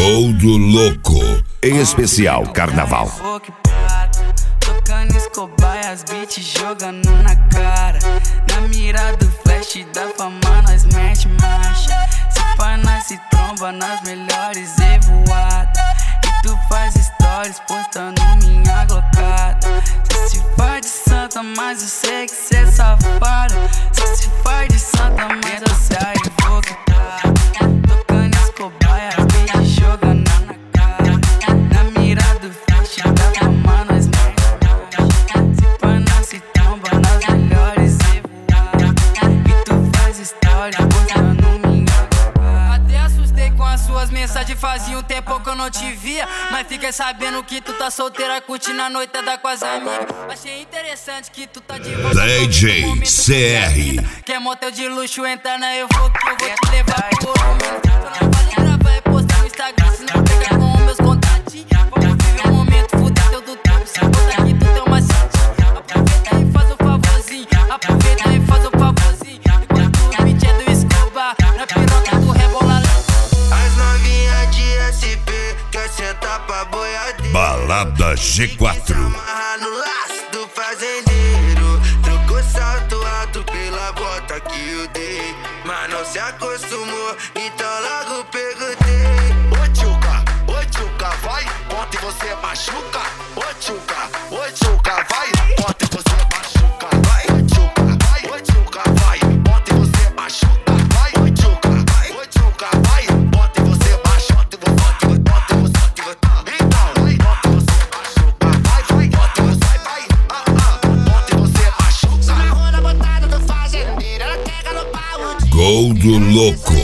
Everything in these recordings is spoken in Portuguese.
Gol do Louco, em especial Carnaval. Tocando Escobar e as beats jogando na cara. Na mira do flash da fama nós mete marcha. Se pá nós se tromba nas melhores evoadas. E tu faz stories postando minha glocada. Cê se faz de santa, mas eu sei que cê é safada. Cê se faz de santa, mas eu sei vou quitar. Tocando Escobar e as beats jogando na cara. Na mira do flash da fama nós mete marcha. Se pá nós se tromba nas melhores evoadas. E tu faz stories postando minha glocada. Até assustei com as suas mensagens, fazia um tempo que eu não te via. Mas fiquei sabendo que tu tá solteira, curtindo a noitada com as amigas. Achei interessante que tu tá de volta. DJ CR. Quer motel de luxo, entra na eu vou que eu vou te levar pro momento. Tu não pode gravar e postar no Instagram, se não pega com meus contatinhos. Vamos viver o momento, fuder teu do tempo. Se botar aqui tu tem uma setinha. Aproveita e faz o favorzinho. Aproveita e faz o favorzinho. Enquanto o beat é do Escobar, na piroca do rebola. As novinhas de SP quer sentar pra boiadeiro. Balada G4. Amarra no laço do fazendeiro. Trocou salto alto pela bota que eu dei. Mas não se acostumou, então logo perguntei. Ô tchuca, vai, ontem você machuca. Ô tchuca, vai, ontem você machuca. Vai, ô tchuca, vai, ontem você machuca. Vai, ô tchuca, vai, ontem você machuca. Ontem você então, ontem você machuca. Vai, ontem você vai, ontem você machuca. Se amarrou na botada do fazendeiro, ela pega no pau. Gol do Louco.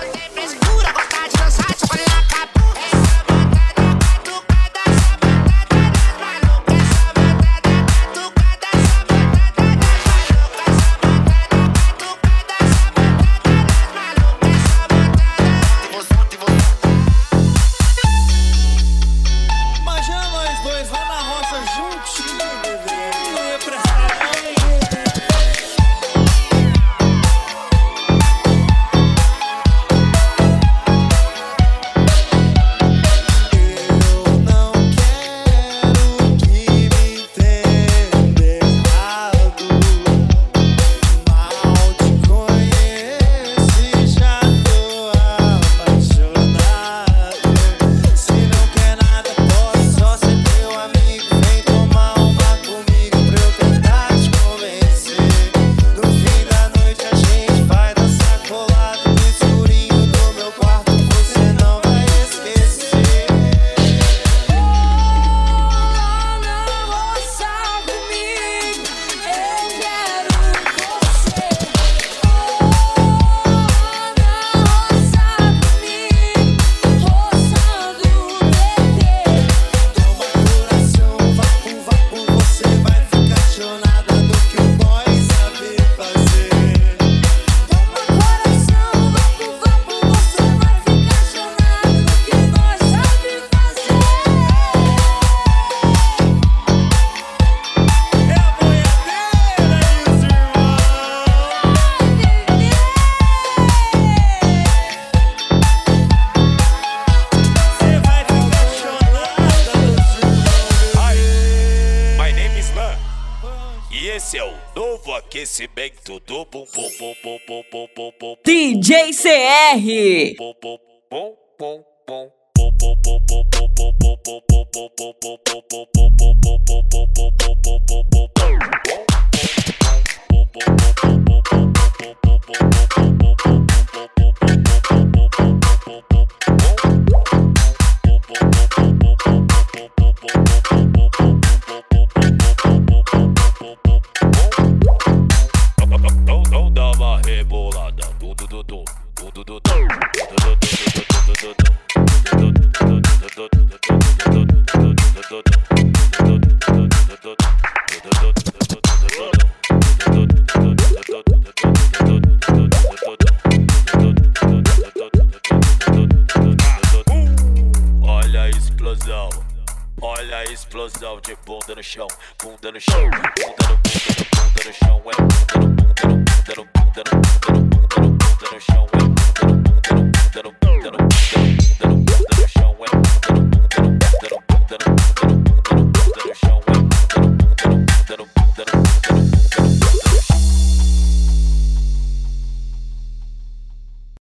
Esse é o novo aquecimento do bum bum bum bum bum bum bum bum. DJ CR. Bum bum bum bum bum. Olha a explosão de bunda no chão, bunda no chão, bunda no chão, é bunda no chão.